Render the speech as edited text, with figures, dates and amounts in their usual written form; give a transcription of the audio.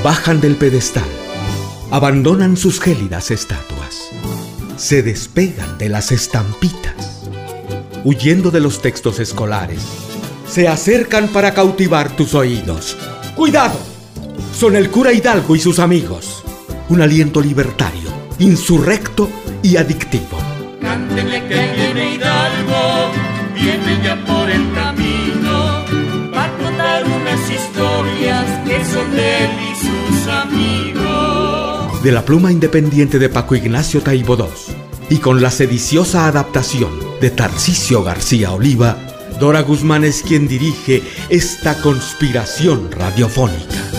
Bajan del pedestal, abandonan sus gélidas estatuas, se despegan de las estampitas, huyendo de los textos escolares, se acercan para cautivar tus oídos. ¡Cuidado! Son el cura Hidalgo y sus amigos, un aliento libertario, insurrecto y adictivo. Cántenle que viene Hidalgo, viene ya por el camino, va a contar unas historias que son de él y sus amigos. De la pluma independiente de Paco Ignacio Taibo II y con la sediciosa adaptación de Tarcisio García Oliva, Dora Guzmán es quien dirige esta conspiración radiofónica.